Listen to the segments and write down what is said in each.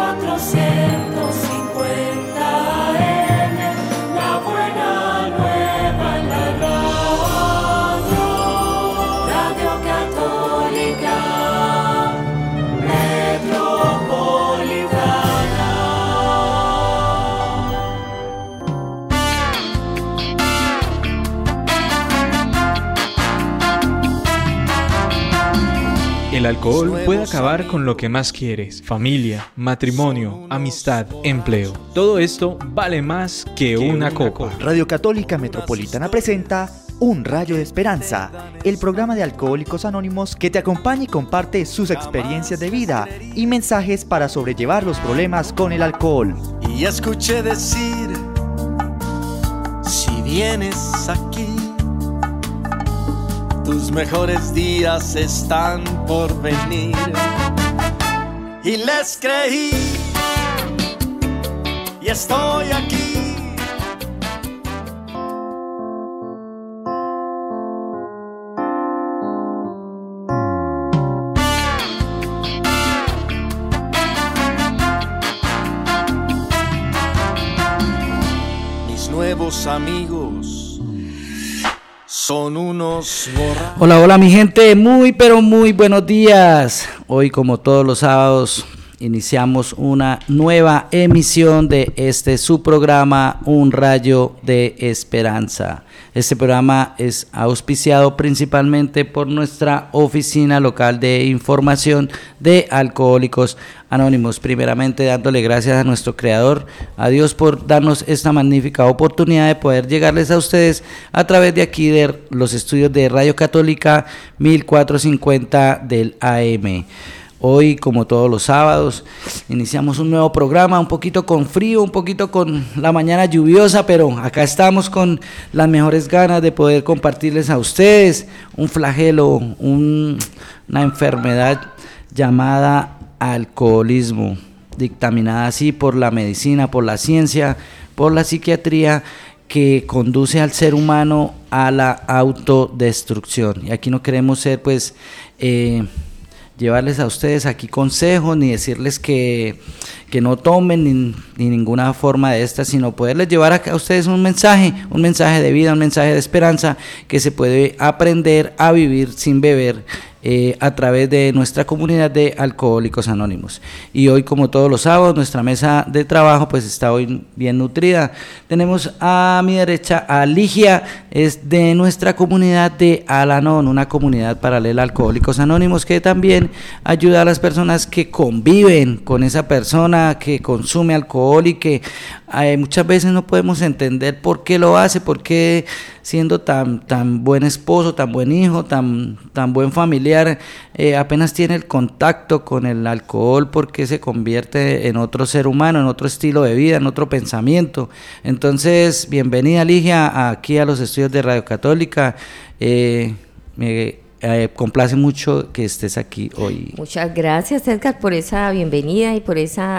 AM, la buena nueva en la radio, Radio Católica Metropolitana. El alcohol puede acabar con lo que más quieres: familia, matrimonio, amistad, empleo. Todo esto vale más que una copa. Radio Católica Metropolitana presenta Un Rayo de Esperanza, el programa de Alcohólicos Anónimos que te acompaña y comparte sus experiencias de vida y mensajes para sobrellevar los problemas con el alcohol. Y escuché decir, si vienes aquí, tus mejores días están por venir. Y les creí, y estoy aquí. Mis nuevos amigos son unos borrachos. Hola mi gente, muy pero muy buenos días. Hoy, como todos los sábados, iniciamos una nueva emisión de su programa Un Rayo de Esperanza. Este programa es auspiciado principalmente por nuestra oficina local de información de Alcohólicos Anónimos. Primeramente, dándole gracias a nuestro creador, a Dios, por darnos esta magnífica oportunidad de poder llegarles a ustedes a través de aquí de los estudios de Radio Católica 1450 del AM. Hoy, como todos los sábados, iniciamos un nuevo programa, un poquito con frío, un poquito con la mañana lluviosa, pero acá estamos con las mejores ganas de poder compartirles a ustedes un flagelo, una enfermedad llamada alcoholismo, dictaminada así por la medicina, por la ciencia, por la psiquiatría, que conduce al ser humano a la autodestrucción. Y aquí no queremos ser llevarles a ustedes aquí consejos, ni decirles que no tomen ni ninguna forma de esta, sino poderles llevar a ustedes un mensaje de vida, un mensaje de esperanza que se puede aprender a vivir sin beber a través de nuestra comunidad de Alcohólicos Anónimos. Y hoy, como todos los sábados, nuestra mesa de trabajo pues está hoy bien nutrida. Tenemos a mi derecha a Ligia, es de nuestra comunidad de Al-Anon, una comunidad paralela a Alcohólicos Anónimos que también ayuda a las personas que conviven con esa persona que consume alcohol y que muchas veces no podemos entender por qué lo hace, por qué, siendo tan buen esposo, tan buen hijo, tan buen familiar, apenas tiene el contacto con el alcohol, porque se convierte en otro ser humano, en otro estilo de vida, en otro pensamiento. Entonces, bienvenida Ligia aquí a los estudios de Radio Católica. Me complace mucho que estés aquí hoy. Muchas gracias, Edgar, por esa bienvenida y por ese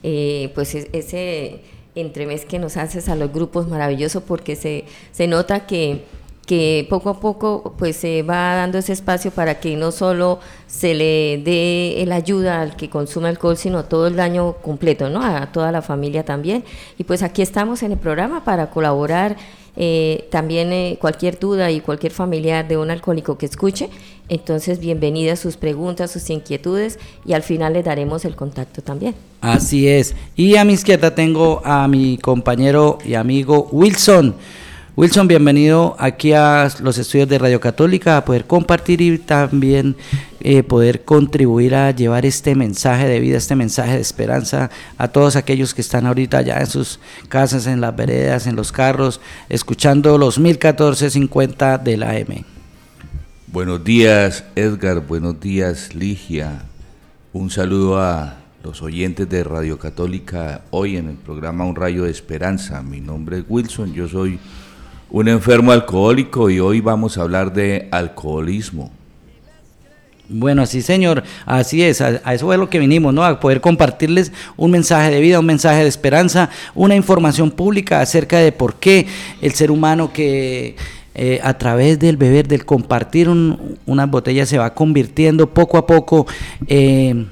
entremés que nos haces a los grupos, maravilloso, porque se nota que poco a poco pues se va dando ese espacio para que no solo se le dé la ayuda al que consume alcohol, sino todo el daño completo, ¿no? A toda la familia también. Y pues aquí estamos en el programa para colaborar. También cualquier duda y cualquier familiar de un alcohólico que escuche, entonces bienvenidas sus preguntas, sus inquietudes, y al final les daremos el contacto también. Así es. Y a mi izquierda tengo a mi compañero y amigo Wilson. Wilson, bienvenido aquí a los estudios de Radio Católica, a poder compartir y también poder contribuir a llevar este mensaje de vida, este mensaje de esperanza a todos aquellos que están ahorita ya en sus casas, en las veredas, en los carros, escuchando los 1450 de la AM. Buenos días, Edgar, buenos días, Ligia. Un saludo a los oyentes de Radio Católica hoy en el programa Un Rayo de Esperanza. Mi nombre es Wilson, yo soy un enfermo alcohólico y hoy vamos a hablar de alcoholismo. Bueno, sí señor, así es, a eso es lo que vinimos, ¿no? A poder compartirles un mensaje de vida, un mensaje de esperanza, una información pública acerca de por qué el ser humano que a través del beber, del compartir unas botellas, se va convirtiendo poco a poco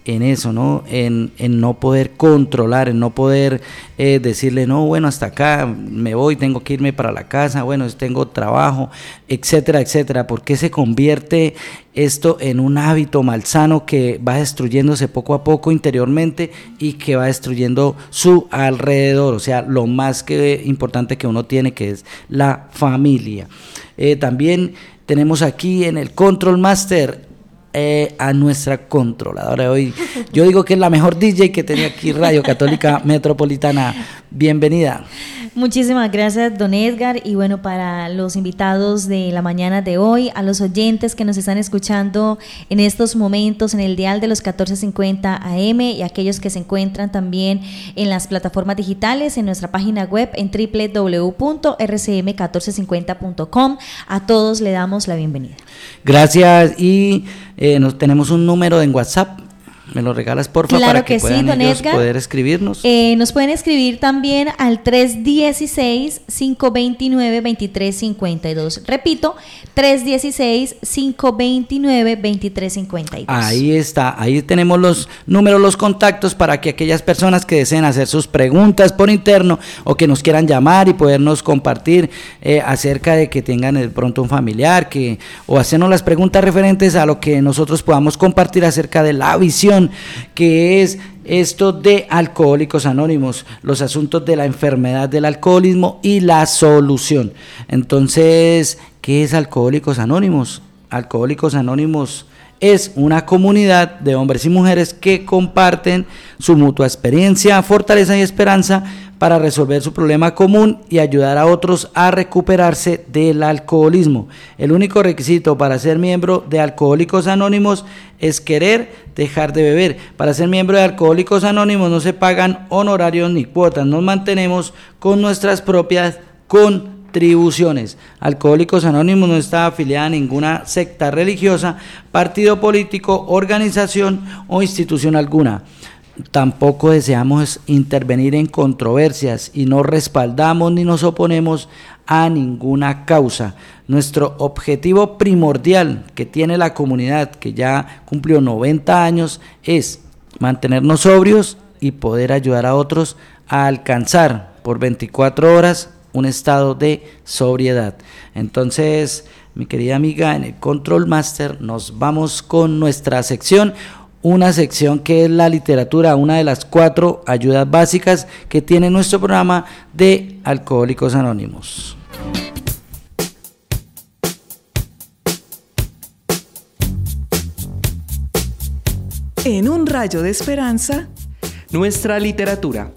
en eso, ¿no? En no poder controlar, en no poder decirle, no, bueno, hasta acá me voy, tengo que irme para la casa, bueno, tengo trabajo, etcétera, etcétera. ¿Por qué se convierte esto en un hábito malsano que va destruyéndose poco a poco interiormente y que va destruyendo su alrededor? O sea, lo más que importante que uno tiene, que es la familia. También tenemos aquí en el Control Master a nuestra controladora de hoy. Yo digo que es la mejor DJ que tenía aquí Radio Católica Metropolitana. Bienvenida. Muchísimas gracias, don Edgar, y bueno, para los invitados de la mañana de hoy, a los oyentes que nos están escuchando en estos momentos en el dial de los 1450 AM y aquellos que se encuentran también en las plataformas digitales, en nuestra página web en www.rcm1450.com, a todos le damos la bienvenida. Gracias, y tenemos un número en WhatsApp. ¿Me lo regalas, porfa? Claro para que sí, puedan don ellos Edgar. Poder escribirnos. Nos pueden escribir también al 316-529-2352. Repito, 316-529-2352. Ahí está, ahí tenemos los números, los contactos para que aquellas personas que deseen hacer sus preguntas por interno o que nos quieran llamar y podernos compartir acerca de que tengan de pronto un familiar o hacernos las preguntas referentes a lo que nosotros podamos compartir acerca de la visión que es esto de Alcohólicos Anónimos, los asuntos de la enfermedad del alcoholismo y la solución. Entonces, ¿qué es Alcohólicos Anónimos? Alcohólicos Anónimos es una comunidad de hombres y mujeres que comparten su mutua experiencia, fortaleza y esperanza para resolver su problema común y ayudar a otros a recuperarse del alcoholismo. El único requisito para ser miembro de Alcohólicos Anónimos es querer dejar de beber. Para ser miembro de Alcohólicos Anónimos no se pagan honorarios ni cuotas, nos mantenemos con nuestras propias contribuciones. Alcohólicos Anónimos no está afiliada a ninguna secta religiosa, partido político, organización o institución alguna. Tampoco deseamos intervenir en controversias y no respaldamos ni nos oponemos a ninguna causa. Nuestro objetivo primordial que tiene la comunidad, que ya cumplió 90 años, es mantenernos sobrios y poder ayudar a otros a alcanzar por 24 horas un estado de sobriedad. Entonces, mi querida amiga, en el Control Master nos vamos con nuestra sección, una sección que es la literatura, una de las 4 ayudas básicas que tiene nuestro programa de Alcohólicos Anónimos. En un rayo de esperanza, nuestra literatura.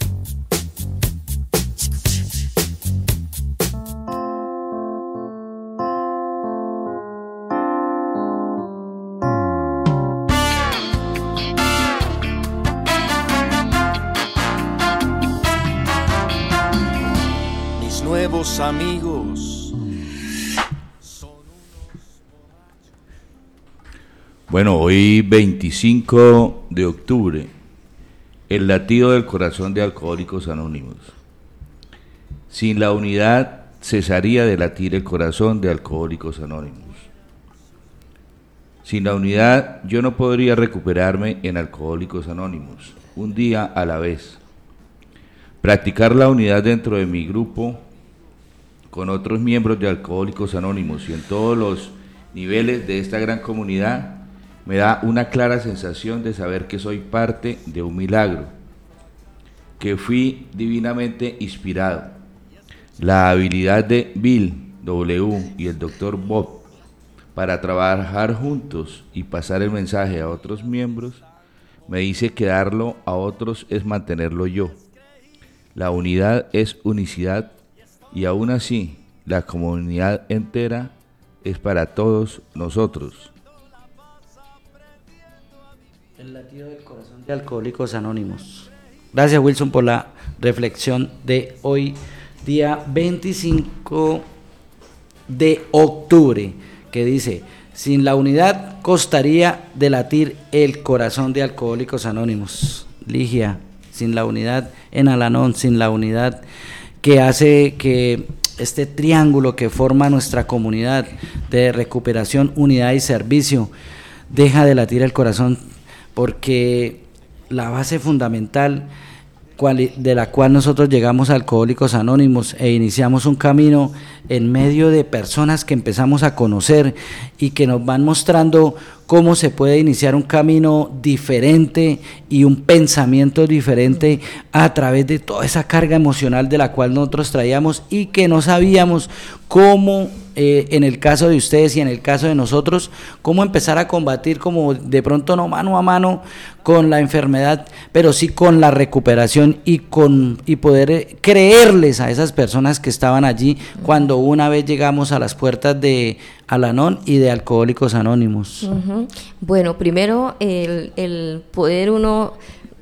Nuevos amigos. Bueno, hoy 25 de octubre, el latido del corazón de Alcohólicos Anónimos. Sin la unidad cesaría de latir el corazón de Alcohólicos Anónimos. Sin la unidad yo no podría recuperarme en Alcohólicos Anónimos, un día a la vez. Practicar la unidad dentro de mi grupo con otros miembros de Alcohólicos Anónimos y en todos los niveles de esta gran comunidad me da una clara sensación de saber que soy parte de un milagro, que fui divinamente inspirado. La habilidad de Bill W. y el Dr. Bob para trabajar juntos y pasar el mensaje a otros miembros me dice que darlo a otros es mantenerlo yo. La unidad es unicidad y aún así la comunidad entera es para todos nosotros. El latido del corazón de Alcohólicos Anónimos. Gracias, Wilson, por la reflexión de hoy, día 25 de octubre, que dice: sin la unidad costaría de latir el corazón de Alcohólicos Anónimos. Ligia, sin la unidad en Al-Anon, sin la unidad que hace que este triángulo que forma nuestra comunidad de recuperación, unidad y servicio, deja de latir el corazón. porque la base fundamental de la cual nosotros llegamos a Alcohólicos Anónimos e iniciamos un camino en medio de personas que empezamos a conocer y que nos van mostrando cómo se puede iniciar un camino diferente y un pensamiento diferente a través de toda esa carga emocional de la cual nosotros traíamos y que no sabíamos cómo, en el caso de ustedes y en el caso de nosotros, cómo empezar a combatir, como de pronto no mano a mano con la enfermedad, pero sí con la recuperación y poder creerles a esas personas que estaban allí cuando una vez llegamos a las puertas de Al-Anon y de Alcohólicos Anónimos. Uh-huh. Bueno, primero el poder uno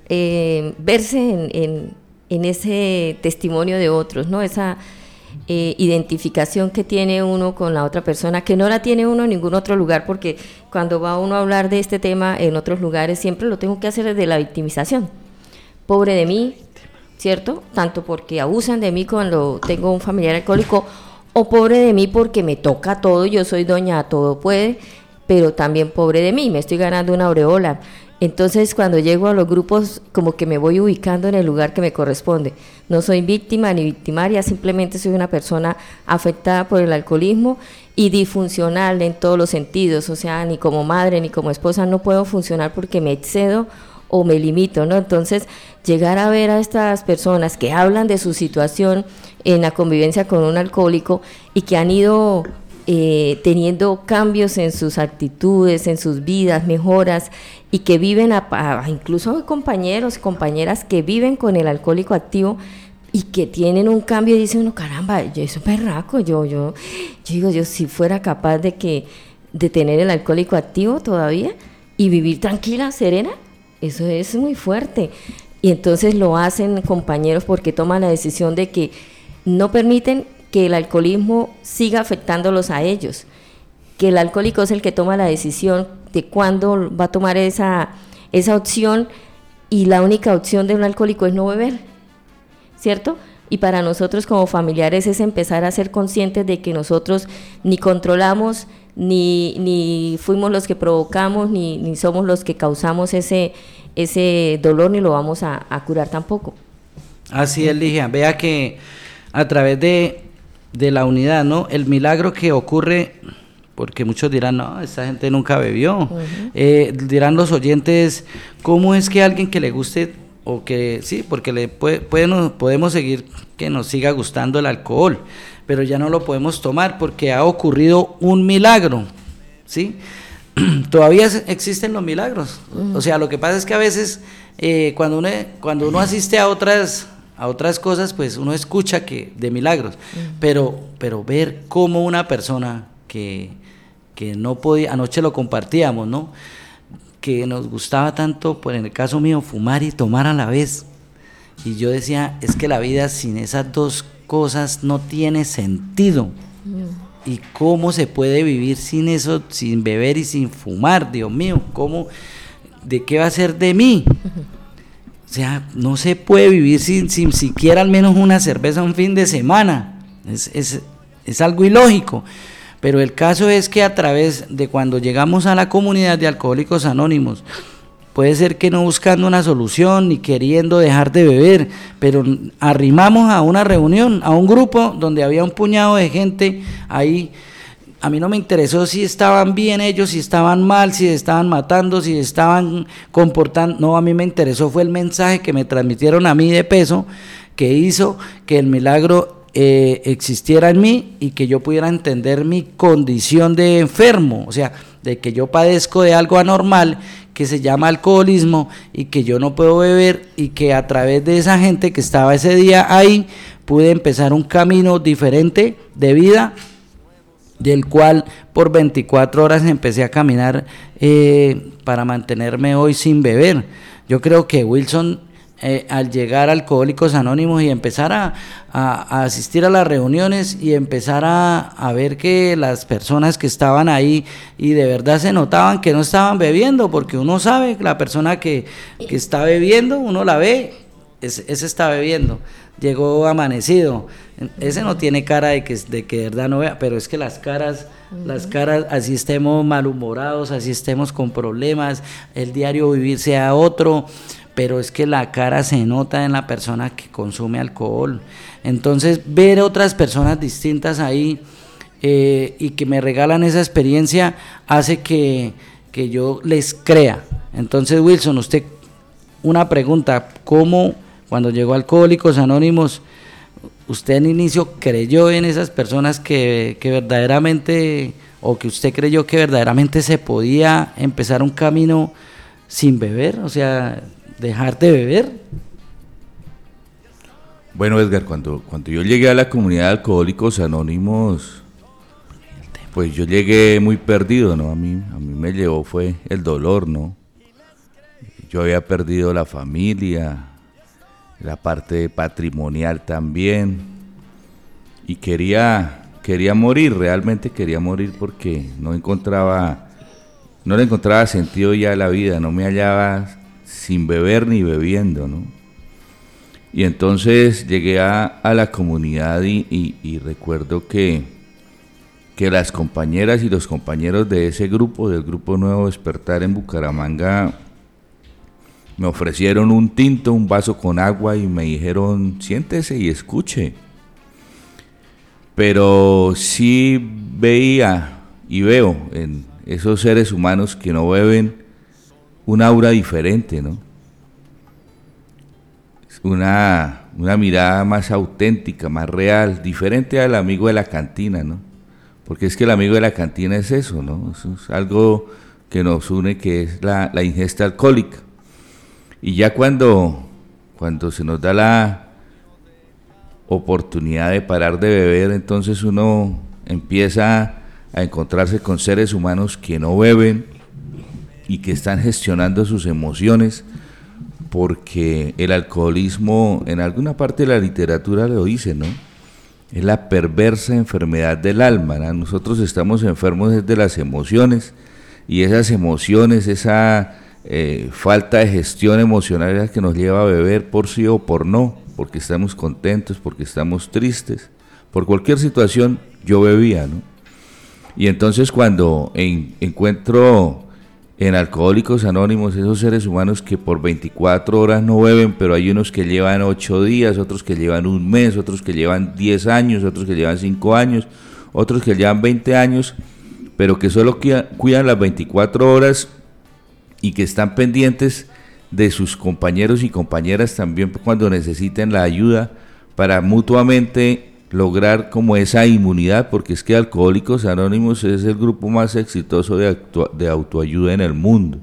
verse en ese testimonio de otros, ¿no? Esa identificación que tiene uno con la otra persona, que no la tiene uno en ningún otro lugar, porque cuando va uno a hablar de este tema en otros lugares siempre lo tengo que hacer desde la victimización. Pobre de mí, ¿cierto? Tanto porque abusan de mí cuando tengo un familiar alcohólico, o pobre de mí porque me toca todo, yo soy doña todo puede, pero también pobre de mí, me estoy ganando una aureola. Entonces cuando llego a los grupos como que me voy ubicando en el lugar que me corresponde. No soy víctima ni victimaria, simplemente soy una persona afectada por el alcoholismo y disfuncional en todos los sentidos, o sea, ni como madre ni como esposa no puedo funcionar porque me excedo o me limito, ¿no? Entonces llegar a ver a estas personas que hablan de su situación en la convivencia con un alcohólico y que han ido teniendo cambios en sus actitudes, en sus vidas, mejoras, y que viven, incluso compañeros, compañeras que viven con el alcohólico activo y que tienen un cambio y dicen uno, caramba, yo soy berraco, yo digo, yo si fuera capaz de tener el alcohólico activo todavía y vivir tranquila, serena, eso es muy fuerte. Y entonces lo hacen compañeros porque toman la decisión de que no permiten que el alcoholismo siga afectándolos a ellos, que el alcohólico es el que toma la decisión de cuándo va a tomar esa opción, y la única opción de un alcohólico es no beber, ¿cierto? Y para nosotros como familiares es empezar a ser conscientes de que nosotros ni controlamos, ni fuimos los que provocamos, ni somos los que causamos ese dolor, ni lo vamos a curar tampoco. Así es, Ligia, vea que a través de la unidad, ¿no? El milagro que ocurre, porque muchos dirán, no, esta gente nunca bebió, uh-huh. Dirán los oyentes, ¿cómo es que alguien que le guste, o que sí, porque podemos seguir que nos siga gustando el alcohol, pero ya no lo podemos tomar porque ha ocurrido un milagro, ¿sí? Todavía existen los milagros, uh-huh. O sea, lo que pasa es que a veces cuando uno asiste a otras cosas, pues uno escucha que de milagros, uh-huh. pero ver cómo una persona que no podía, anoche lo compartíamos, ¿no? Que nos gustaba tanto, pues en el caso mío, fumar y tomar a la vez, y yo decía, es que la vida sin esas dos cosas no tiene sentido, uh-huh. Y cómo se puede vivir sin eso, sin beber y sin fumar, Dios mío, ¿de qué va a ser de mí? Uh-huh. O sea, no se puede vivir sin siquiera al menos una cerveza un fin de semana. Es algo ilógico. Pero el caso es que a través de cuando llegamos a la comunidad de Alcohólicos Anónimos, puede ser que no buscando una solución ni queriendo dejar de beber, pero arrimamos a una reunión, a un grupo donde había un puñado de gente ahí. A mí no me interesó si estaban bien ellos, si estaban mal, si estaban matando, si estaban comportando. No, a mí me interesó fue el mensaje que me transmitieron a mí de peso, que hizo que el milagro existiera en mí y que yo pudiera entender mi condición de enfermo, o sea, de que yo padezco de algo anormal que se llama alcoholismo y que yo no puedo beber, y que a través de esa gente que estaba ese día ahí pude empezar un camino diferente de vida, del cual por 24 horas empecé a caminar para mantenerme hoy sin beber. Yo creo que Wilson, al llegar a Alcohólicos Anónimos y empezar a asistir a las reuniones y empezar a ver que las personas que estaban ahí y de verdad se notaban que no estaban bebiendo, porque uno sabe que la persona que está bebiendo, uno la ve ese está bebiendo, llegó amanecido, ese no tiene cara de que de verdad no vea, pero es que las caras, así estemos malhumorados, así estemos con problemas, el diario vivir sea otro, pero es que la cara se nota en la persona que consume alcohol. Entonces, ver otras personas distintas ahí y que me regalan esa experiencia hace que yo les crea. Entonces, Wilson, usted, una pregunta, ¿cómo cuando llegó a Alcohólicos Anónimos, usted al inicio creyó en esas personas que verdaderamente, o que usted creyó que verdaderamente se podía empezar un camino sin beber, o sea, dejar de beber? Bueno, Edgar, cuando yo llegué a la comunidad de Alcohólicos Anónimos, pues yo llegué muy perdido, ¿no? A mí me llevó fue el dolor, ¿no? Yo había perdido la familia, la parte patrimonial también, y quería morir, realmente quería morir porque no le encontraba sentido ya a la vida, no me hallaba sin beber ni bebiendo, ¿no? Y entonces llegué a la comunidad y recuerdo que las compañeras y los compañeros de ese grupo, del Grupo Nuevo Despertar en Bucaramanga, me ofrecieron un tinto, un vaso con agua y me dijeron, siéntese y escuche. Pero sí veía y veo en esos seres humanos que no beben un aura diferente, ¿no? Una mirada más auténtica, más real, diferente al amigo de la cantina, ¿no? Porque es que el amigo de la cantina es eso, ¿no? Eso es algo que nos une, que es la ingesta alcohólica. Y ya cuando se nos da la oportunidad de parar de beber, entonces uno empieza a encontrarse con seres humanos que no beben y que están gestionando sus emociones, porque el alcoholismo, en alguna parte de la literatura lo dice, ¿no? Es la perversa enfermedad del alma, ¿no? Nosotros estamos enfermos desde las emociones, y esas emociones, esa falta de gestión emocional es la que nos lleva a beber por sí o por no, porque estamos contentos, porque estamos tristes, por cualquier situación yo bebía, ¿no? Y entonces cuando encuentro en Alcohólicos Anónimos esos seres humanos que por 24 horas no beben, pero hay unos que llevan 8 días, otros que llevan un mes, otros que llevan 10 años, otros que llevan 5 años, otros que llevan 20 años, pero que solo cuidan las 24 horas y que están pendientes de sus compañeros y compañeras también cuando necesiten la ayuda para mutuamente lograr como esa inmunidad, porque es que Alcohólicos Anónimos es el grupo más exitoso de autoayuda en el mundo.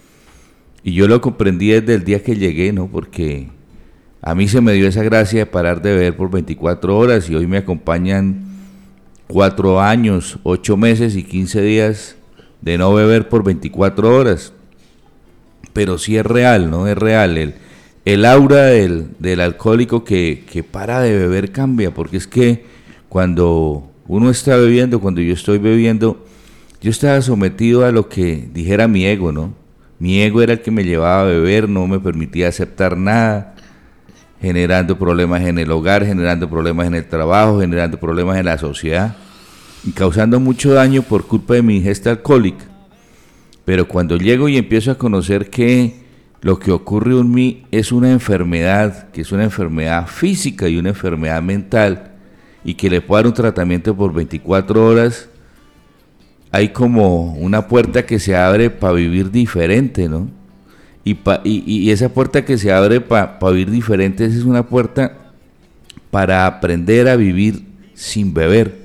Y yo lo comprendí desde el día que llegué, ¿no? Porque a mí se me dio esa gracia de parar de beber por 24 horas y hoy me acompañan 4 años, 8 meses y 15 días de no beber por 24 horas. Pero sí es real, ¿no? Es real. El aura del alcohólico que para de beber cambia, porque es que cuando uno está bebiendo, cuando yo estoy bebiendo, yo estaba sometido a lo que dijera mi ego, ¿no? Mi ego era el que me llevaba a beber, no me permitía aceptar nada, generando problemas en el hogar, generando problemas en el trabajo, generando problemas en la sociedad y causando mucho daño por culpa de mi ingesta alcohólica. Pero cuando llego y empiezo a conocer que lo que ocurre en mí es una enfermedad, que es una enfermedad física y una enfermedad mental, y que le puedo dar un tratamiento por 24 horas, hay como una puerta que se abre para vivir diferente, ¿no? Y esa puerta que se abre para vivir diferente es una puerta para aprender a vivir sin beber.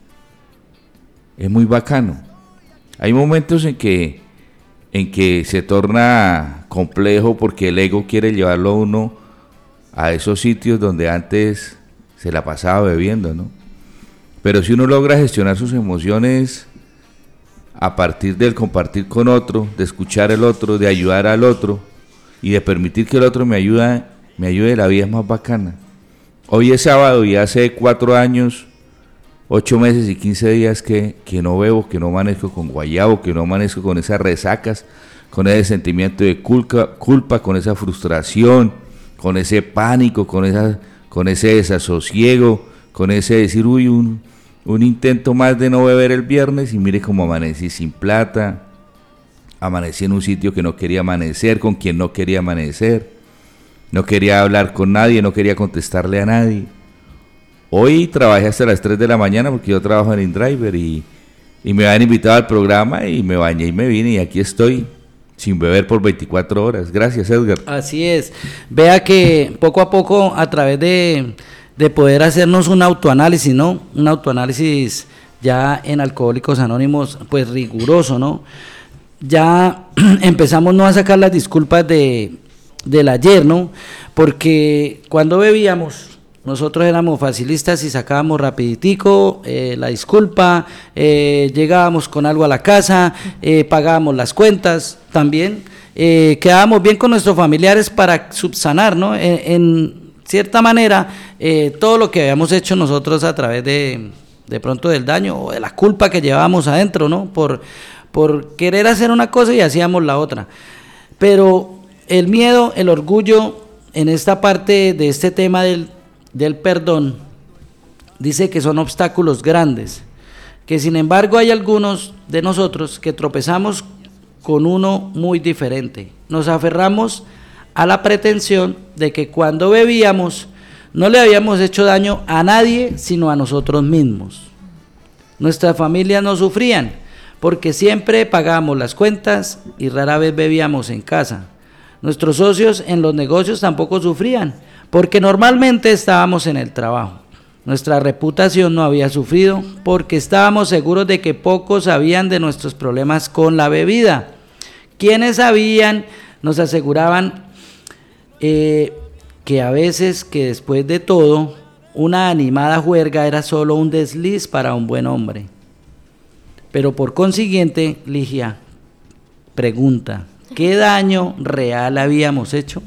Es muy bacano. Hay momentos en que se torna complejo porque el ego quiere llevarlo a uno a esos sitios donde antes se la pasaba bebiendo, ¿no? Pero si uno logra gestionar sus emociones a partir del compartir con otro, de escuchar al otro, de ayudar al otro y de permitir que el otro me ayude, la vida es más bacana. Hoy es sábado y hace 4 años, 8 meses y 15 días que no bebo, que no amanezco con guayabo, que no amanezco con esas resacas, con ese sentimiento de culpa, con esa frustración, con ese pánico, con ese desasosiego, con ese decir, uy, un intento más de no beber el viernes y mire cómo amanecí sin plata, amanecí en un sitio que no quería amanecer, con quien no quería amanecer, no quería hablar con nadie, no quería contestarle a nadie. Hoy trabajé hasta las 3 de la mañana porque yo trabajo en InDriver y me habían invitado al programa y me bañé y me vine y aquí estoy sin beber por 24 horas. Gracias, Edgar. Así es. Vea que poco a poco, a través de poder hacernos un autoanálisis, ¿no? Un autoanálisis ya en Alcohólicos Anónimos, pues riguroso, ¿no? Ya empezamos no a sacar las disculpas del ayer, ¿no? Porque cuando bebíamos, nosotros éramos facilistas y sacábamos rapiditico la disculpa, llegábamos con algo a la casa, pagábamos las cuentas también, quedábamos bien con nuestros familiares para subsanar, ¿no? En cierta manera, todo lo que habíamos hecho nosotros a través de pronto del daño o de la culpa que llevábamos adentro, ¿no? Por querer hacer una cosa y hacíamos la otra. Pero el miedo, el orgullo, en esta parte de este tema del perdón, dice que son obstáculos grandes, que sin embargo hay algunos de nosotros que tropezamos con uno muy diferente. Nos aferramos a la pretensión de que cuando bebíamos no le habíamos hecho daño a nadie sino a nosotros mismos. Nuestras familias no sufrían porque siempre pagábamos las cuentas y rara vez bebíamos en casa. Nuestros socios en los negocios tampoco sufrían porque normalmente estábamos en el trabajo. Nuestra reputación no había sufrido porque estábamos seguros de que pocos sabían de nuestros problemas con la bebida. Quienes sabían nos aseguraban que a veces, que después de todo, una animada juerga era solo un desliz para un buen hombre. Pero por consiguiente, Ligia pregunta, ¿qué daño real habíamos hecho?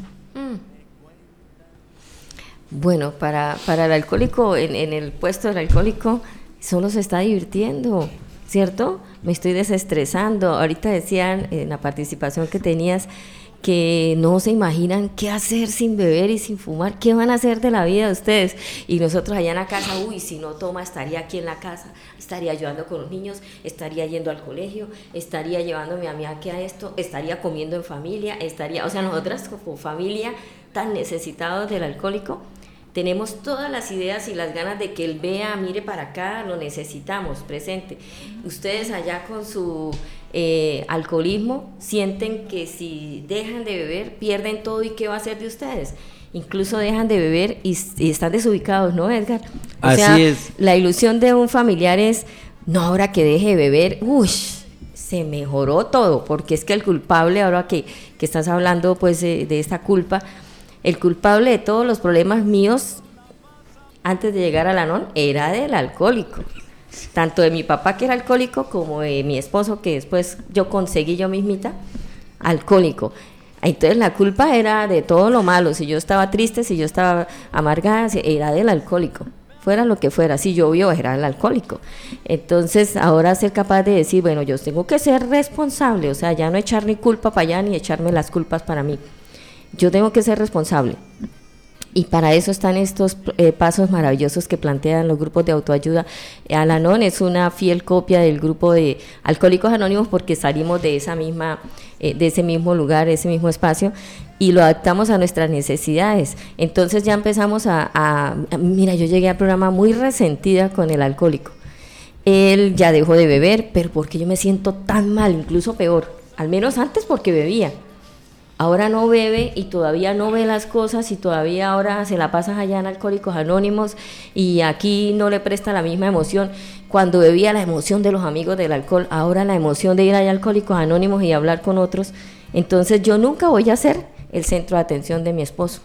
Bueno, para el alcohólico, en el puesto del alcohólico, solo se está divirtiendo, ¿cierto? Me estoy desestresando. Ahorita decían en la participación que tenías que no se imaginan qué hacer sin beber y sin fumar, qué van a hacer de la vida de ustedes. Y nosotros allá en la casa, uy, si no toma, estaría aquí en la casa, estaría ayudando con los niños, estaría yendo al colegio, estaría llevándome a mí aquí a esto, estaría comiendo en familia, o sea, nosotras como familia tan necesitados del alcohólico, tenemos todas las ideas y las ganas de que él vea, mire para acá, lo necesitamos, presente. Ustedes allá con su alcoholismo sienten que si dejan de beber, pierden todo, ¿y qué va a hacer de ustedes? Incluso dejan de beber y están desubicados, ¿no, Edgar? Así es. La ilusión de un familiar es, no, ahora que deje de beber, uy, se mejoró todo, porque es que el culpable, ahora que estás hablando pues de esta culpa, el culpable de todos los problemas míos antes de llegar al ANON era del alcohólico, tanto de mi papá que era alcohólico como de mi esposo que después yo conseguí yo mismita, alcohólico. Entonces la culpa era de todo lo malo, si yo estaba triste, si yo estaba amargada, era del alcohólico, fuera lo que fuera, si llovió era el alcohólico. Entonces ahora ser capaz de decir, bueno, yo tengo que ser responsable, o sea, ya no echar ni culpa para allá ni echarme las culpas para mí. Yo tengo que ser responsable y para eso están estos pasos maravillosos que plantean los grupos de autoayuda. Al-Anon es una fiel copia del grupo de Alcohólicos Anónimos porque salimos de ese mismo lugar, ese mismo espacio y lo adaptamos a nuestras necesidades. Entonces ya empezamos mira, yo llegué al programa muy resentida con el alcohólico. Él ya dejó de beber, pero porque yo me siento tan mal, incluso peor, al menos antes porque bebía. Ahora no bebe y todavía no ve las cosas y todavía ahora se la pasa allá en Alcohólicos Anónimos y aquí no le presta la misma emoción. Cuando bebía la emoción de los amigos del alcohol, ahora la emoción de ir allá a Alcohólicos Anónimos y hablar con otros. Entonces yo nunca voy a ser el centro de atención de mi esposo.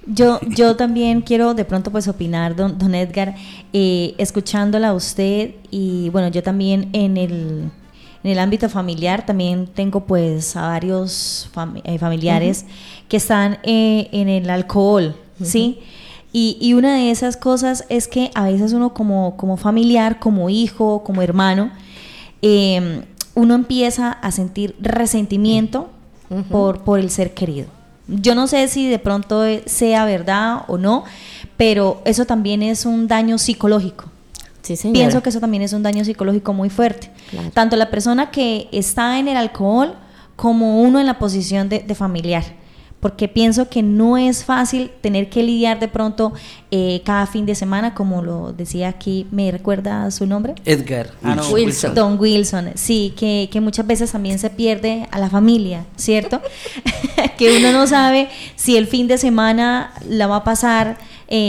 Yo también quiero de pronto pues opinar, don Edgar, escuchándola a usted y bueno, yo también en el ámbito familiar también tengo pues a varios familiares que están en el alcohol, ¿sí? Y una de esas cosas es que a veces uno como familiar, como hijo, como hermano, uno empieza a sentir resentimiento por el ser querido, Yo no sé si de pronto sea verdad o no, pero eso también es un daño psicológico. Sí, señora. Pienso que eso también es un daño psicológico muy fuerte. Claro. Tanto la persona que está en el alcohol como uno en la posición de familiar. Porque pienso que no es fácil tener que lidiar de pronto cada fin de semana, como lo decía aquí, ¿me recuerda su nombre? Edgar. Wilson. Don Wilson, sí, que muchas veces también se pierde a la familia, ¿cierto? Que uno no sabe si el fin de semana la va a pasar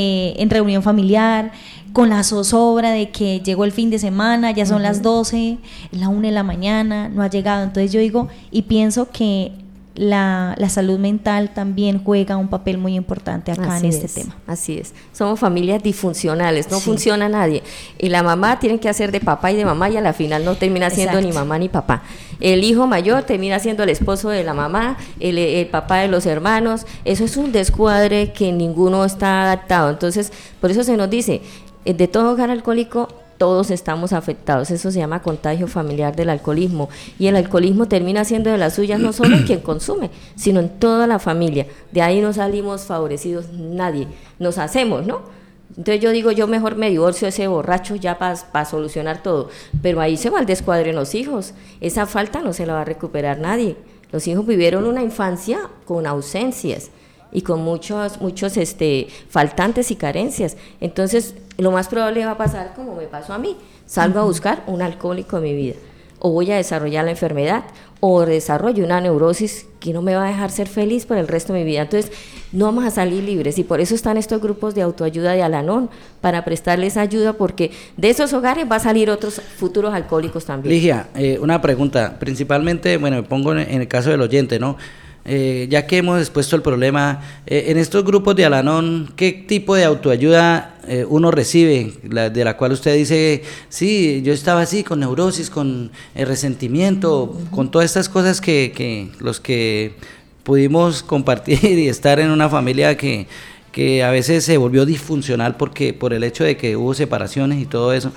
en reunión familiar, con la zozobra de que llegó el fin de semana, ya son las 12, la 1 de la mañana, no ha llegado. Entonces yo digo y pienso que la salud mental también juega un papel muy importante acá Así en este es, tema. Así es. Somos familias disfuncionales, no Sí. funciona nadie. Y la mamá tiene que hacer de papá y de mamá y a la final no termina siendo Exacto. ni mamá ni papá. El hijo mayor termina siendo el esposo de la mamá, el papá de los hermanos. Eso es un descuadre que ninguno está adaptado. Entonces, por eso se nos dice, de todo hogar alcohólico, todos estamos afectados. Eso se llama contagio familiar del alcoholismo, y el alcoholismo termina siendo de las suyas no solo en quien consume, sino en toda la familia. De ahí no salimos favorecidos nadie, nos hacemos, ¿no? Entonces yo digo, yo mejor me divorcio de ese borracho ya para solucionar todo, pero ahí se va el descuadre en los hijos. Esa falta no se la va a recuperar nadie. Los hijos vivieron una infancia con ausencias y con muchos faltantes y carencias. Entonces lo más probable va a pasar como me pasó a mí: salgo a buscar un alcohólico en mi vida, o voy a desarrollar la enfermedad, o desarrollo una neurosis que no me va a dejar ser feliz por el resto de mi vida. Entonces no vamos a salir libres, y por eso están estos grupos de autoayuda de Al-Anon, para prestarles ayuda, porque de esos hogares va a salir otros futuros alcohólicos también. Ligia, una pregunta, principalmente, bueno, me pongo en el caso del oyente, ¿no? Ya que hemos expuesto el problema, en estos grupos de Al-Anon, ¿qué tipo de autoayuda uno recibe? De la cual usted dice, sí, yo estaba así, con neurosis, con resentimiento, con todas estas cosas que los que pudimos compartir y estar en una familia que a veces se volvió disfuncional por el hecho de que hubo separaciones y todo eso.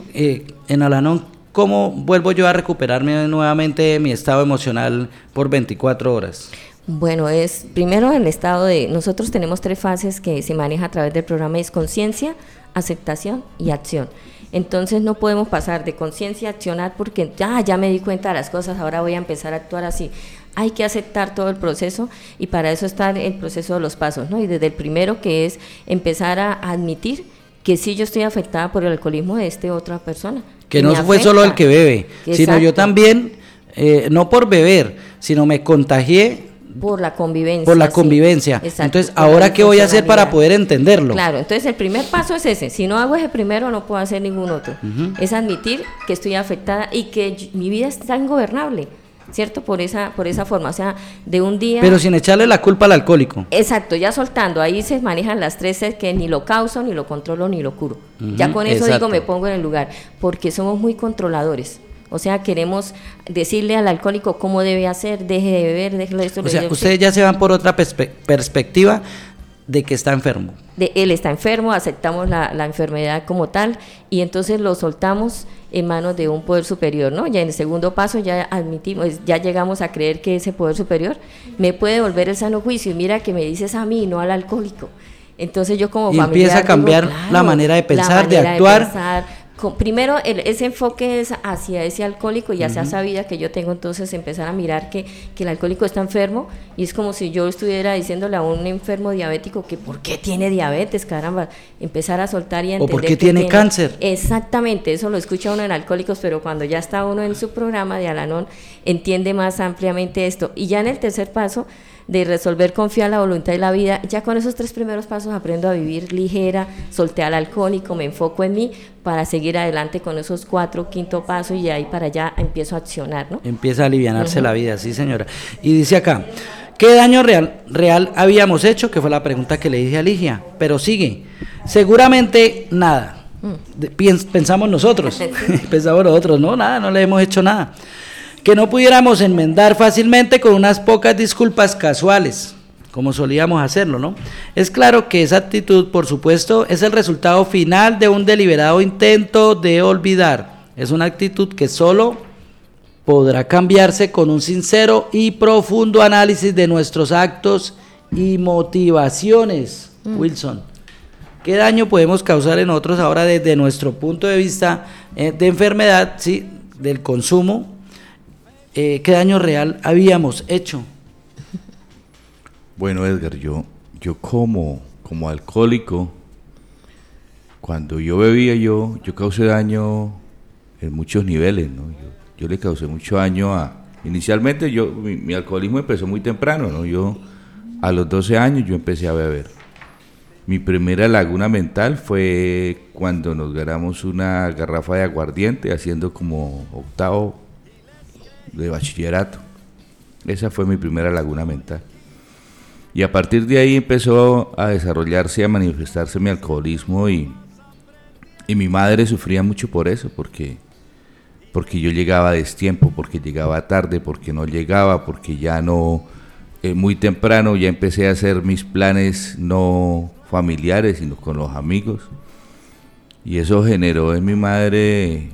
En Al-Anon, ¿cómo vuelvo yo a recuperarme nuevamente mi estado emocional por 24 horas? Bueno, es primero el estado de... Nosotros tenemos 3 fases que se maneja a través del programa: es conciencia, aceptación y acción. Entonces no podemos pasar de conciencia a accionar porque ya me di cuenta de las cosas, ahora voy a empezar a actuar así. Hay que aceptar todo el proceso, y para eso está el proceso de los pasos, ¿no? Y desde el primero, que es empezar a admitir que sí, yo estoy afectada por el alcoholismo de otra persona. Que no me fue afecta. solo el que bebe, sino yo Exacto. también, no por beber, sino me contagié por la convivencia. por la sí. convivencia. Exacto. Entonces, Por la ¿ahora qué voy a hacer para disfuncionalidad. poder entenderlo? Claro, entonces el primer paso es ese. Si no hago ese primero, no puedo hacer ningún otro. Es admitir que estoy afectada y que mi vida está ingobernable, ¿cierto? Por esa forma, o sea, de un día... Pero sin echarle la culpa al alcohólico. Exacto, ya soltando, ahí se manejan las 3 Cs, que ni lo causo, ni lo controlo, ni lo curo. Ya con eso exacto. digo, me pongo en el lugar, porque somos muy controladores. O sea, queremos decirle al alcohólico cómo debe hacer, deje de beber, deje de esto. O sea, ustedes ya se van por otra perspectiva de que está enfermo. Él está enfermo, aceptamos la enfermedad como tal, y entonces lo soltamos en manos de un poder superior, ¿no? Ya en el segundo paso ya admitimos, ya llegamos a creer que ese poder superior me puede devolver el sano juicio, y mira que me dices a mí, no al alcohólico. Entonces yo como Y familiar empieza a digo, cambiar claro, la manera de pensar, de manera actuar. pensar. Primero ese enfoque es hacia ese alcohólico, y hacia esa vida que yo tengo. Entonces empezar a mirar que el alcohólico está enfermo, y es como si yo estuviera diciéndole a un enfermo diabético que ¿por qué tiene diabetes? Caramba, empezar a soltar y a O entender ¿por qué que tiene cáncer? Exactamente, eso lo escucha uno en Alcohólicos, pero cuando ya está uno en su programa de Al-Anon, entiende más ampliamente esto. Y ya en el tercer paso, de resolver, confiar la voluntad y la vida, ya con esos 3 primeros pasos aprendo a vivir ligera, solté al alcohólico, me enfoco en mí para seguir adelante con esos 4, quinto paso, y ahí para allá empiezo a accionar, ¿no? Empieza a alivianarse la vida, sí, señora. Y dice acá, ¿qué daño real habíamos hecho? Que fue la pregunta que le dije a Ligia, pero sigue. Seguramente nada. Pensamos nosotros, no, nada, no le hemos hecho nada. Que no pudiéramos enmendar fácilmente con unas pocas disculpas casuales, como solíamos hacerlo, ¿no? Es claro que esa actitud, por supuesto, es el resultado final de un deliberado intento de olvidar. Es una actitud que solo podrá cambiarse con un sincero y profundo análisis de nuestros actos y motivaciones. Wilson, ¿qué daño podemos causar en otros ahora desde nuestro punto de vista de enfermedad, ¿sí? Del consumo? ¿Qué daño real habíamos hecho? Bueno, Edgar, yo como alcohólico, cuando yo bebía, yo causé daño en muchos niveles, ¿no? Yo le causé mucho daño inicialmente mi alcoholismo empezó muy temprano, ¿no? Yo a los 12 años yo empecé a beber. Mi primera laguna mental fue cuando nos ganamos una garrafa de aguardiente haciendo como octavo de bachillerato. Esa fue mi primera laguna mental. Y a partir de ahí empezó a desarrollarse, a manifestarse mi alcoholismo y mi madre sufría mucho por eso, porque yo llegaba a destiempo, porque llegaba tarde, porque no llegaba, porque ya no, muy temprano ya empecé a hacer mis planes no familiares, sino con los amigos. Y eso generó en mi madre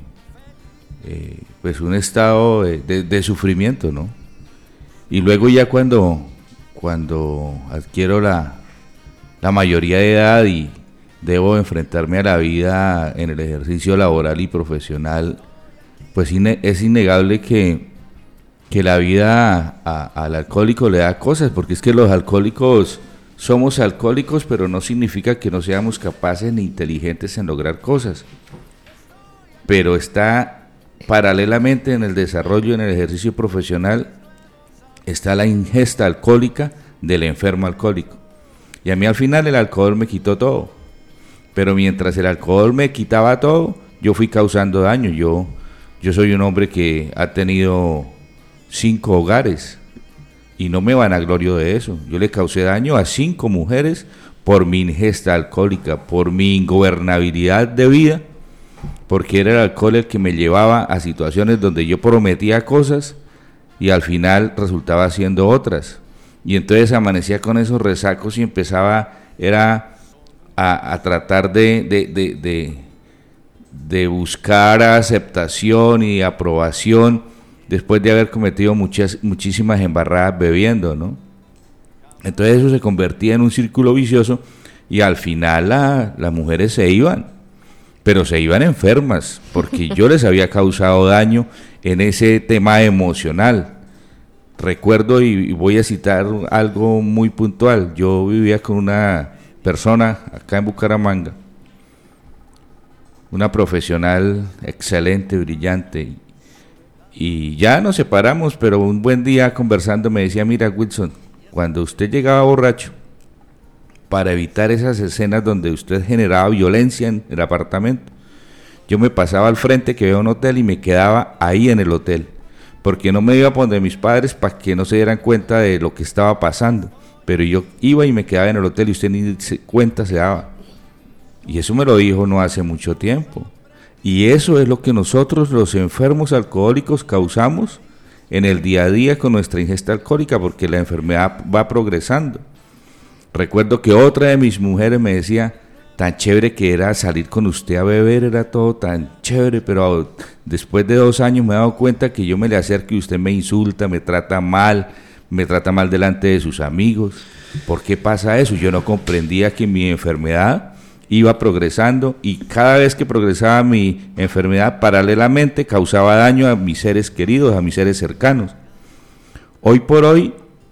pues un estado de sufrimiento, ¿no? Y luego ya cuando adquiero la mayoría de edad y debo enfrentarme a la vida en el ejercicio laboral y profesional, pues es innegable que la vida al alcohólico le da cosas, porque es que los alcohólicos somos alcohólicos, pero no significa que no seamos capaces ni inteligentes en lograr cosas. Pero está paralelamente en el desarrollo, en el ejercicio profesional, está la ingesta alcohólica del enfermo alcohólico. Y a mí al final el alcohol me quitó todo. Pero mientras el alcohol me quitaba todo, yo fui causando daño. Yo soy un hombre que ha tenido 5 hogares y no me vanaglorio de eso. Yo le causé daño a 5 mujeres por mi ingesta alcohólica, por mi ingobernabilidad de vida, porque era el alcohol el que me llevaba a situaciones donde yo prometía cosas y al final resultaba haciendo otras. Y entonces amanecía con esos resacos y empezaba a tratar de buscar aceptación y aprobación después de haber cometido muchísimas embarradas bebiendo, ¿no? Entonces eso se convertía en un círculo vicioso y al final las mujeres se iban, pero se iban enfermas, porque yo les había causado daño en ese tema emocional. Recuerdo y voy a citar algo muy puntual. Yo vivía con una persona acá en Bucaramanga, una profesional excelente, brillante, y ya nos separamos, pero un buen día conversando me decía: mira, Wilson, cuando usted llegaba borracho, para evitar esas escenas donde usted generaba violencia en el apartamento, yo me pasaba al frente que había un hotel y me quedaba ahí en el hotel, porque no me iba a poner mis padres para que no se dieran cuenta de lo que estaba pasando, pero yo iba y me quedaba en el hotel y usted ni cuenta se daba. Y eso me lo dijo no hace mucho tiempo. Y eso es lo que nosotros los enfermos alcohólicos causamos en el día a día con nuestra ingesta alcohólica, porque la enfermedad va progresando. Recuerdo que otra de mis mujeres me decía: tan chévere que era salir con usted a beber, era todo tan chévere, pero después de 2 años me he dado cuenta que yo me le acerco y usted me insulta, me trata mal delante de sus amigos. ¿Por qué pasa eso? Yo no comprendía que mi enfermedad iba progresando y cada vez que progresaba mi enfermedad, paralelamente causaba daño a mis seres queridos, a mis seres cercanos. Hoy por hoy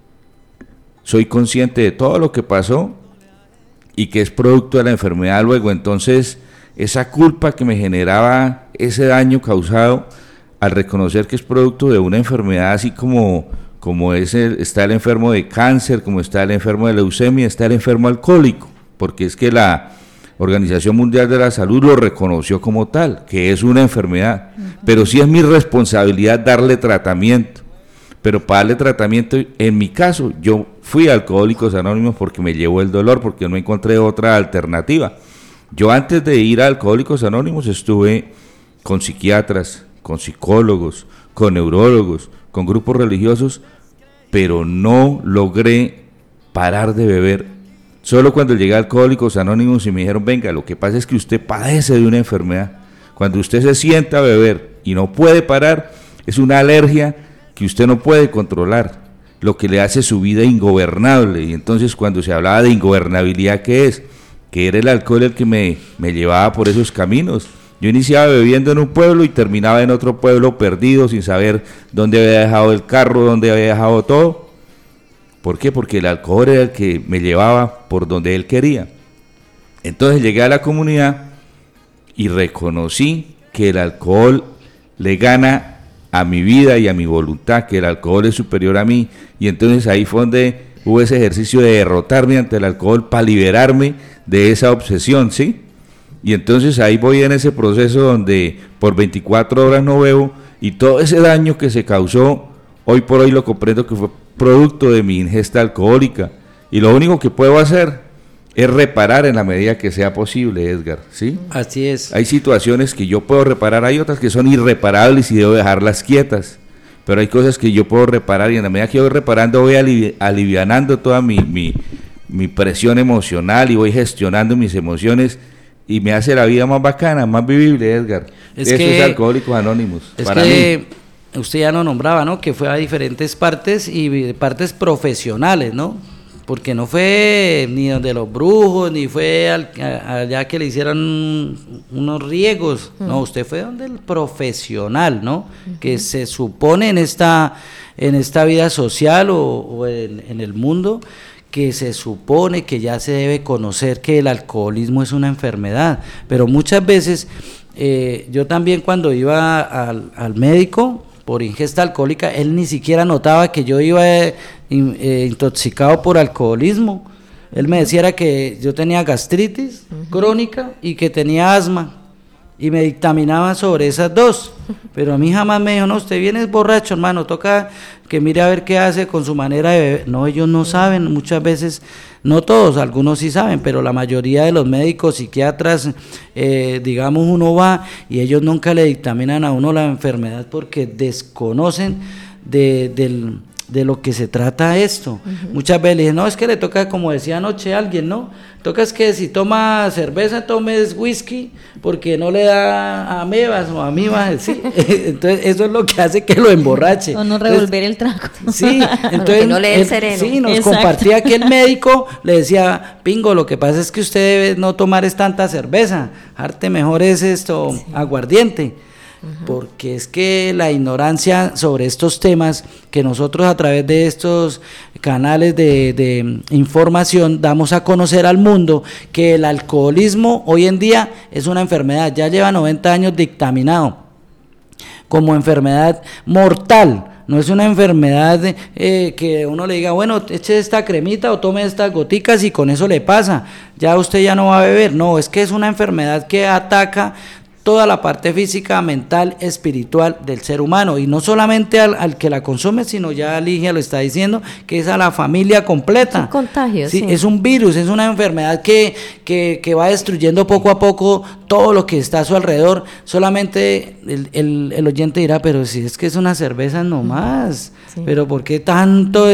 soy consciente de todo lo que pasó y que es producto de la enfermedad luego. Entonces, esa culpa que me generaba ese daño causado, al reconocer que es producto de una enfermedad, así como está el enfermo de cáncer, como está el enfermo de leucemia, está el enfermo alcohólico, porque es que la Organización Mundial de la Salud lo reconoció como tal, que es una enfermedad, pero sí es mi responsabilidad darle tratamiento. Pero para darle tratamiento, en mi caso, yo fui a Alcohólicos Anónimos porque me llevó el dolor, porque no encontré otra alternativa. Yo antes de ir a Alcohólicos Anónimos estuve con psiquiatras, con psicólogos, con neurólogos, con grupos religiosos, pero no logré parar de beber. Solo cuando llegué a Alcohólicos Anónimos y me dijeron: venga, lo que pasa es que usted padece de una enfermedad. Cuando usted se sienta a beber y no puede parar, es una alergia que usted no puede controlar. lo que le hace su vida ingobernable. Y entonces cuando se hablaba de ingobernabilidad, ¿qué es? Que era el alcohol el que me llevaba por esos caminos. Yo iniciaba bebiendo en un pueblo y terminaba en otro pueblo perdido, sin saber dónde había dejado el carro, dónde había dejado todo. ¿Por qué? Porque el alcohol era el que me llevaba por donde él quería. Entonces llegué a la comunidad y reconocí que el alcohol le gana a mi vida y a mi voluntad, que el alcohol es superior a mí, y entonces ahí fue donde hubo ese ejercicio de derrotarme ante el alcohol para liberarme de esa obsesión, ¿sí? Y entonces ahí voy en ese proceso donde por 24 horas no bebo, y todo ese daño que se causó, hoy por hoy lo comprendo que fue producto de mi ingesta alcohólica, y lo único que puedo hacer es reparar en la medida que sea posible, Edgar, ¿sí? Así es. Hay situaciones que yo puedo reparar, hay otras que son irreparables y debo dejarlas quietas, pero hay cosas que yo puedo reparar, y en la medida que voy reparando voy alivianando toda mi presión emocional, y voy gestionando mis emociones, y me hace la vida más bacana, más vivible, Edgar. Eso es Alcohólicos Anónimos. Es para que mí. Usted ya lo nombraba, ¿no? Que fue a diferentes partes, y partes profesionales, ¿no? Porque no fue ni donde los brujos, ni fue allá que le hicieran unos riegos, no, usted fue donde el profesional, ¿no? Que se supone en esta vida social o en el mundo, que se supone que ya se debe conocer que el alcoholismo es una enfermedad, pero muchas veces, yo también cuando iba al médico por ingesta alcohólica, él ni siquiera notaba que yo iba intoxicado por alcoholismo. Él me decía que yo tenía gastritis crónica y que tenía asma, y me dictaminaba sobre esas dos, pero a mí jamás me dijo, no, usted viene borracho, hermano, toca que mire a ver qué hace con su manera de beber. No, ellos no saben, muchas veces, no todos, algunos sí saben, pero la mayoría de los médicos, psiquiatras, digamos, uno va y ellos nunca le dictaminan a uno la enfermedad porque desconocen de lo que se trata esto. Muchas veces le dicen, no, es que le toca, como decía anoche alguien, ¿no? Toca es que si toma cerveza, tomes whisky, porque no le da amebas o amibas, ¿sí? Entonces eso es lo que hace que lo emborrache. O no revolver el trago. Sí, entonces que no le dé el sereno. Sí, nos Exacto. compartía que el médico le decía, Pingo, lo que pasa es que usted debe no tomar es tanta cerveza, arte mejor es esto, sí, aguardiente. Porque es que la ignorancia sobre estos temas que nosotros a través de estos canales de información damos a conocer al mundo, que el alcoholismo hoy en día es una enfermedad, ya lleva 90 años dictaminado como enfermedad mortal. No es una enfermedad que uno le diga, bueno, eche esta cremita o tome estas goticas y con eso le pasa, ya usted ya no va a beber. No, es que es una enfermedad que ataca toda la parte física, mental, espiritual del ser humano, y no solamente al que la consume, sino ya Ligia lo está diciendo, que es a la familia completa. Es un contagio, sí. Es un virus, es una enfermedad que va destruyendo poco a poco todo lo que está a su alrededor. Solamente el oyente dirá, pero si es que es una cerveza nomás, sí, pero ¿por qué tanto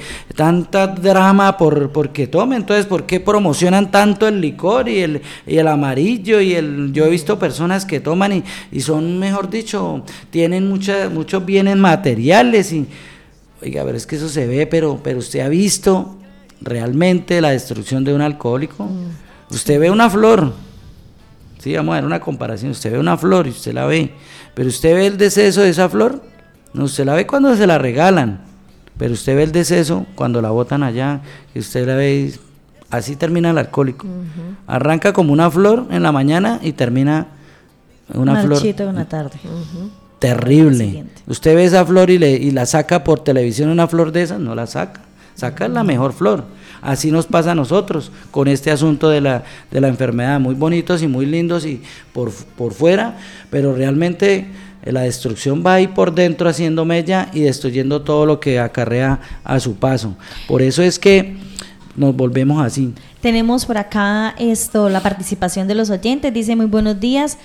tanta drama porque tomen? Entonces, ¿por qué promocionan tanto el licor y el amarillo yo he visto personas que toman y son, mejor dicho, tienen muchos bienes materiales y, oiga, pero es que eso se ve, pero usted ha visto realmente la destrucción de un alcohólico. Usted ve una flor, sí, vamos a ver una comparación, usted ve una flor y usted la ve, pero usted ve el deceso de esa flor, no, usted la ve cuando se la regalan, pero usted ve el deceso cuando la botan allá, y usted la ve y así termina el alcohólico. Arranca como una flor en la mañana y termina una flor de una tarde. Terrible. Usted ve esa flor y la saca por televisión, una flor de esas, no la saca. Saca la mejor flor. Así nos pasa a nosotros con este asunto de la enfermedad. Muy bonitos y muy lindos y por fuera, pero realmente la destrucción va ahí por dentro haciendo mella y destruyendo todo lo que acarrea a su paso. Por eso es que nos volvemos así. Tenemos por acá la participación de los oyentes. Dice, muy buenos días.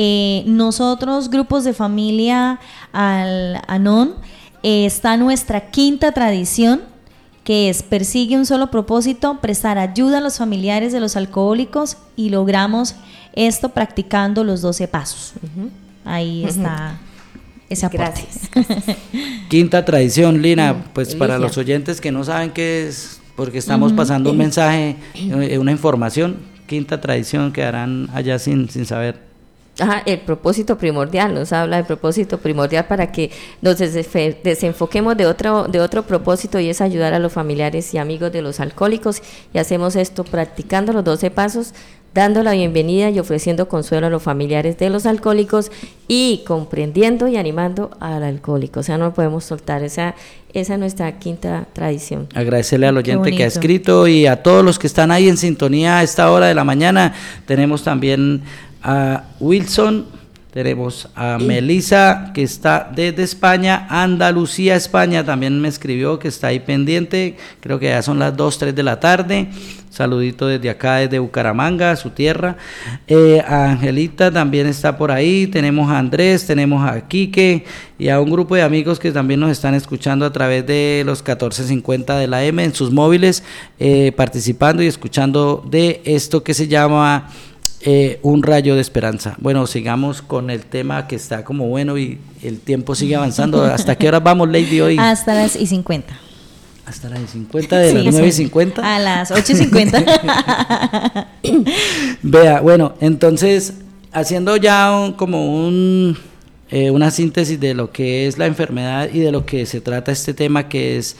Nosotros, grupos de familia Al-Anon, está nuestra quinta tradición, que es persigue un solo propósito, prestar ayuda a los familiares de los alcohólicos, y logramos esto practicando los 12 pasos. Ahí está ese aporte. Gracias. Quinta tradición, Lina, pues para Ligia. los oyentes que no saben qué es, porque estamos pasando un mensaje, una información, quinta tradición, quedarán allá sin saber. Ajá, el propósito primordial, nos habla del propósito primordial para que nos desenfoquemos de otro propósito, y es ayudar a los familiares y amigos de los alcohólicos, y hacemos esto practicando los 12 pasos, dando la bienvenida y ofreciendo consuelo a los familiares de los alcohólicos y comprendiendo y animando al alcohólico. O sea, no podemos soltar, esa es nuestra quinta tradición. Agradecerle al oyente que ha bonito. escrito y a todos los que están ahí en sintonía a esta hora de la mañana. Tenemos también a Wilson, tenemos a Melissa, que está desde España, Andalucía, España, también me escribió que está ahí pendiente, creo que ya son las 2, 3 de la tarde, saludito desde acá, desde Bucaramanga, su tierra. A Angelita también está por ahí, tenemos a Andrés, tenemos a Quique y a un grupo de amigos que también nos están escuchando a través de los 1450 de la M en sus móviles, participando y escuchando de esto que se llama Un Rayo de Esperanza. Bueno, sigamos con el tema que está como bueno y el tiempo sigue avanzando. ¿Hasta qué horas vamos, Lady, hoy? Hasta las 50. Hasta las 50, de Sí, las 9:50. A las 8:50. Vea, bueno, entonces, haciendo ya una síntesis de lo que es la enfermedad y de lo que se trata este tema, que es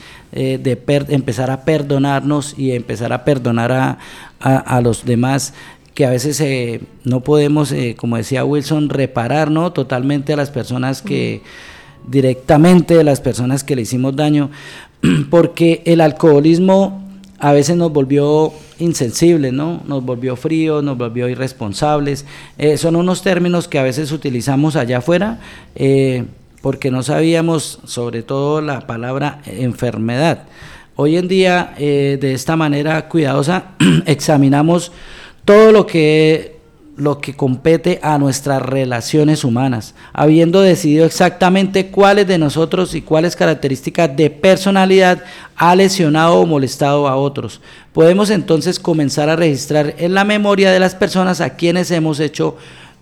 empezar a perdonarnos y empezar a perdonar a los demás, que a veces no podemos, como decía Wilson, reparar, ¿no?, totalmente a las personas que directamente, a las personas que le hicimos daño, porque el alcoholismo a veces nos volvió insensibles, ¿no?, nos volvió fríos, nos volvió irresponsables. Son unos términos que a veces utilizamos allá afuera porque no sabíamos sobre todo la palabra enfermedad. Hoy en día, de esta manera cuidadosa, examinamos todo lo que compete a nuestras relaciones humanas, habiendo decidido exactamente cuáles de nosotros y cuáles características de personalidad ha lesionado o molestado a otros. Podemos entonces comenzar a registrar en la memoria de las personas a quienes hemos hecho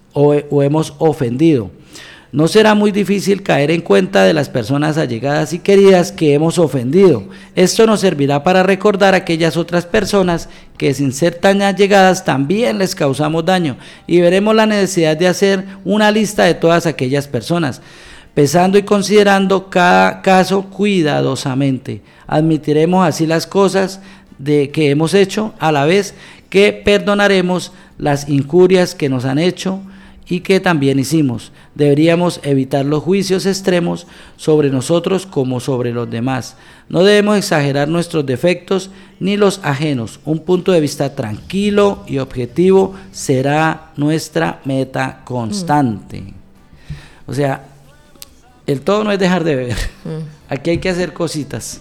o hemos ofendido. No será muy difícil caer en cuenta de las personas allegadas y queridas que hemos ofendido. Esto nos servirá para recordar a aquellas otras personas que, sin ser tan allegadas, también les causamos daño, y veremos la necesidad de hacer una lista de todas aquellas personas, pesando y considerando cada caso cuidadosamente. Admitiremos así las cosas que hemos hecho, a la vez que perdonaremos las injurias que nos han hecho y que también hicimos. Deberíamos evitar los juicios extremos sobre nosotros como sobre los demás. No debemos exagerar nuestros defectos ni los ajenos. Un punto de vista tranquilo y objetivo será nuestra meta constante. O sea, el todo no es dejar de beber. Aquí hay que hacer cositas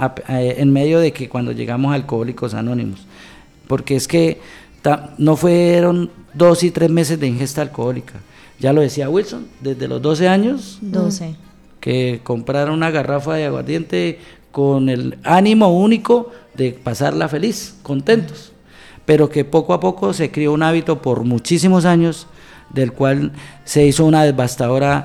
en medio de que cuando llegamos a Alcohólicos Anónimos, porque es que no fueron 2 y 3 meses de ingesta alcohólica. Ya lo decía Wilson, desde los 12 años, 12. que compraron una garrafa de aguardiente con el ánimo único de pasarla feliz, contentos, pero que poco a poco se crió un hábito por muchísimos años, del cual se hizo una devastadora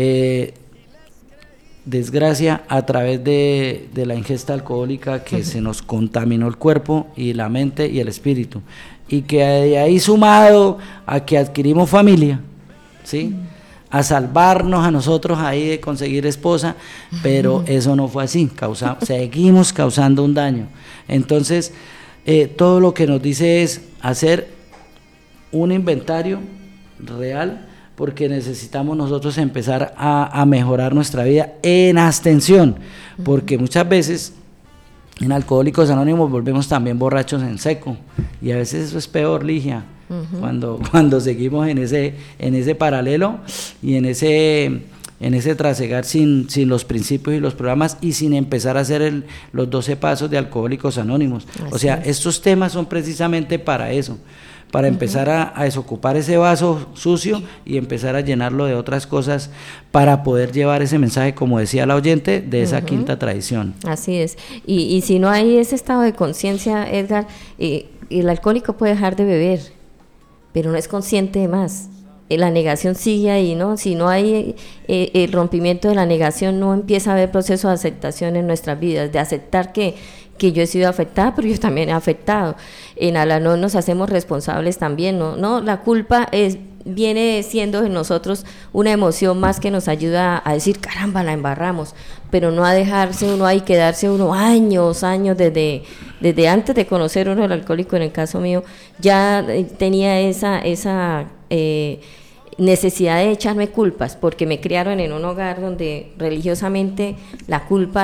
desgracia a través de la ingesta alcohólica, que se nos contaminó el cuerpo y la mente y el espíritu, y que de ahí, sumado a que adquirimos familia, ¿sí?, a salvarnos a nosotros ahí de conseguir esposa, pero eso no fue así, seguimos causando un daño. Entonces, todo lo que nos dice es hacer un inventario real, porque necesitamos nosotros empezar a mejorar nuestra vida en abstención, porque muchas veces en Alcohólicos Anónimos volvemos también borrachos en seco, y a veces eso es peor, Ligia, cuando seguimos en ese paralelo y en ese trasegar sin los principios y los programas, y sin empezar a hacer los 12 pasos de Alcohólicos Anónimos. O sea, estos temas son precisamente para eso, para empezar a desocupar ese vaso sucio y empezar a llenarlo de otras cosas, para poder llevar ese mensaje, como decía la oyente, de esa quinta tradición. Así es. Y si no hay ese estado de conciencia, Edgar, el alcohólico puede dejar de beber, pero no es consciente de más. la negación sigue ahí, ¿no? Si no hay el rompimiento de la negación, no empieza a haber proceso de aceptación en nuestras vidas, de aceptar que yo he sido afectada, pero yo también he afectado. En Al-Anon nos hacemos responsables también, ¿no? La culpa viene siendo en nosotros una emoción más que nos ayuda a decir, caramba, la embarramos, pero no a dejarse uno ahí, quedarse uno años, desde antes de conocer uno el alcohólico, en el caso mío, ya tenía esa necesidad de echarme culpas, porque me criaron en un hogar donde religiosamente la culpa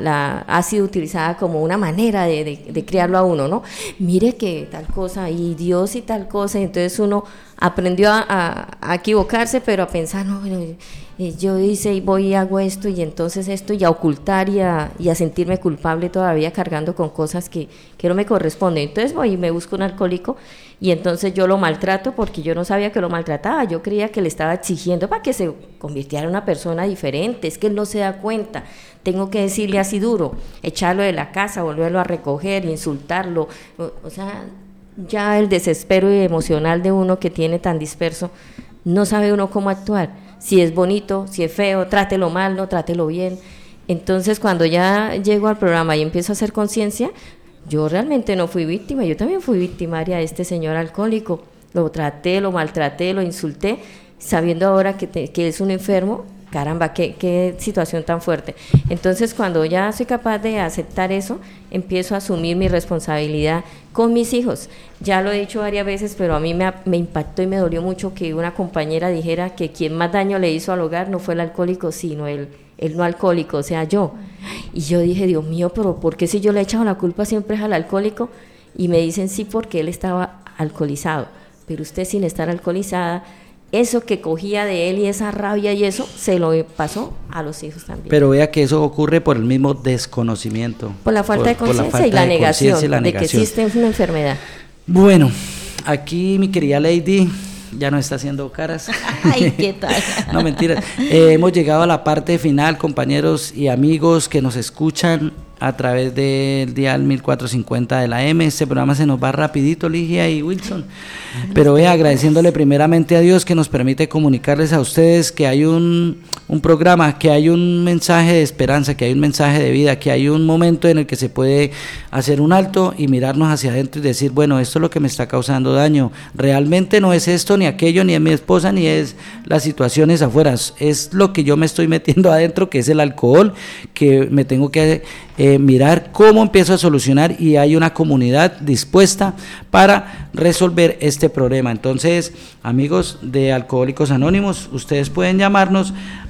ha sido utilizada como una manera de criarlo a uno, ¿no? Mire que tal cosa, y Dios y tal cosa, y entonces uno aprendió a equivocarse, pero a pensar, no, bueno, yo hice y voy y hago esto, y entonces esto, y a ocultar y a sentirme culpable todavía cargando con cosas que no me corresponden. Entonces voy y me busco un alcohólico, y entonces yo lo maltrato porque yo no sabía que lo maltrataba, yo creía que le estaba exigiendo para que se convirtiera en una persona diferente, es que él no se da cuenta, tengo que decirle así duro, echarlo de la casa, volverlo a recoger, insultarlo, o sea, ya el desespero emocional de uno que tiene tan disperso, no sabe uno cómo actuar, si es bonito, si es feo, trátelo mal, no trátelo bien. Entonces cuando ya llego al programa y empiezo a hacer conciencia, yo realmente no fui víctima, yo también fui victimaria de este señor alcohólico, lo traté, lo maltraté, lo insulté, sabiendo ahora que es un enfermo. Caramba, qué situación tan fuerte. Entonces, cuando ya soy capaz de aceptar eso, empiezo a asumir mi responsabilidad con mis hijos. Ya lo he dicho varias veces, pero a mí me impactó y me dolió mucho que una compañera dijera que quien más daño le hizo al hogar no fue el alcohólico, sino el no alcohólico, o sea, yo. Y yo dije, Dios mío, pero ¿por qué si yo le he echado la culpa siempre es al alcohólico? Y me dicen, sí, porque él estaba alcoholizado. Pero usted, sin estar alcoholizada, eso que cogía de él y esa rabia y eso, se lo pasó a los hijos también. Pero vea que eso ocurre por el mismo desconocimiento. Por la falta de conciencia y la negación de que existe una enfermedad. Bueno, aquí mi querida Lady ya no está haciendo caras. Ay, ¿qué tal? No, mentira. Hemos llegado a la parte final, compañeros y amigos que nos escuchan a través del dial 1450 de la M. Este programa se nos va rapidito, Ligia y Wilson, pero agradeciéndole primeramente a Dios que nos permite comunicarles a ustedes que hay un programa, que hay un mensaje de esperanza, que hay un mensaje de vida, que hay un momento en el que se puede hacer un alto y mirarnos hacia adentro y decir, bueno, esto es lo que me está causando daño, realmente no es esto ni aquello, ni es mi esposa, ni es las situaciones afuera, es lo que yo me estoy metiendo adentro, que es el alcohol, que me tengo que mirar cómo empiezo a solucionar, y hay una comunidad dispuesta para resolver este problema. Entonces, amigos de Alcohólicos Anónimos, ustedes pueden llamarnos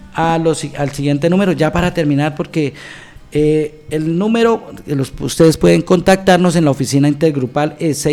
al siguiente número, ya para terminar, porque el número, ustedes pueden contactarnos en la oficina intergrupal, es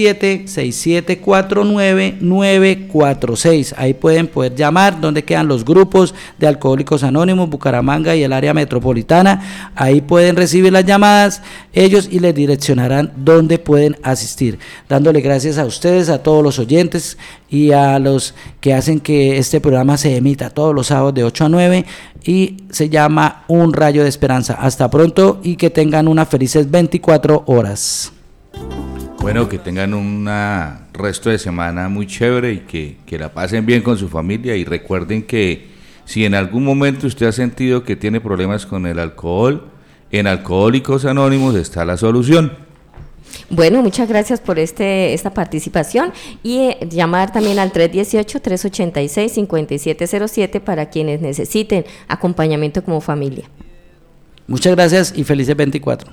607-6749-946. Ahí pueden poder llamar, donde quedan los grupos de Alcohólicos Anónimos, Bucaramanga y el área metropolitana. Ahí pueden recibir las llamadas ellos y les direccionarán dónde pueden asistir. Dándole gracias a ustedes, a todos los oyentes y a los que hacen que este programa se emita todos los sábados de 8 a 9 y se llama Un Rayo de Esperanza. Hasta pronto y que tengan unas felices 24 horas. Bueno, que tengan un resto de semana muy chévere y que la pasen bien con su familia, y recuerden que si en algún momento usted ha sentido que tiene problemas con el alcohol, en Alcohólicos Anónimos está la solución. Bueno, muchas gracias por esta participación, y llamar también al 318-386-5707 para quienes necesiten acompañamiento como familia. Muchas gracias y felices 24.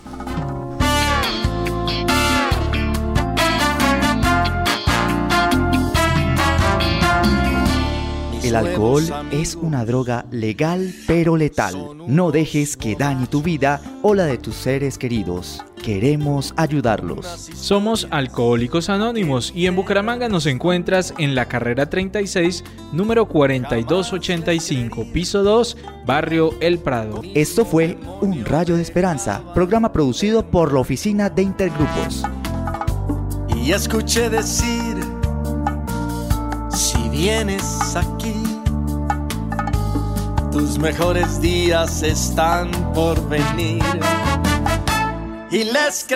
El alcohol es una droga legal pero letal. No dejes que dañe tu vida o la de tus seres queridos. Queremos ayudarlos. Somos Alcohólicos Anónimos y en Bucaramanga nos encuentras en la carrera 36, número 4285, piso 2, barrio El Prado. Esto fue Un Rayo de Esperanza, programa producido por la Oficina de Intergrupos. Y escuché decir, si vienes aquí, tus mejores días están por venir. Y les